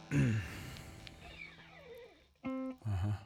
Ага.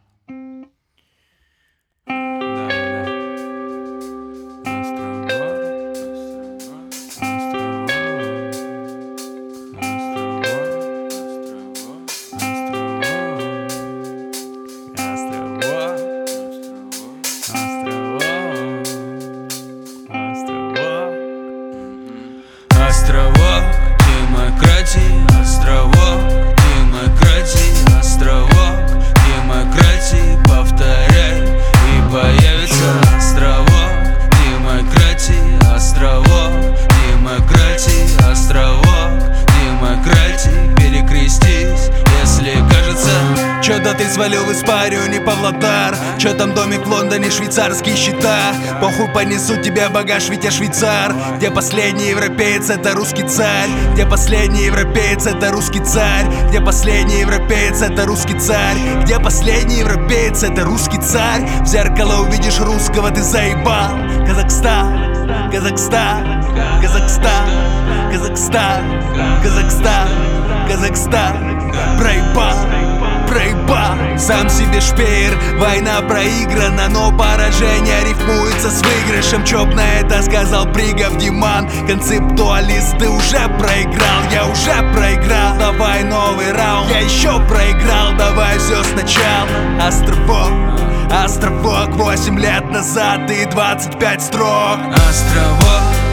Островок демократии, островок демократии, островок демократии, повторяй, и появится островок демократии, островок демократии, островок демократии. Перекрестись, если кажется. Чё-то ты свалил в Испанию, не Павлодар. Чё там домик в Лондоне, швейцарские счета. Похуй, понесут тебя багаж, ведь я швейцар. Где последний европеец, это русский царь. Где последний европеец, это русский царь. Где последний европеец, это русский царь. Где последний европеец, это русский царь. В зеркало увидишь русского, ты заебал. Казахстан, Казахстан, Казахстан, Казахстан, Казахстан, Казахстан. Проебал, проебал. Сам себе шпеер, война проиграна, но поражение рифмуется с выигрышем. Чоп на это сказал Пригов Диман. Концептуалист, ты уже проиграл, я уже проиграл. Давай новый раунд, я еще проиграл. Давай все сначала. Островок, островок, 8 лет назад и 25 строк. Островок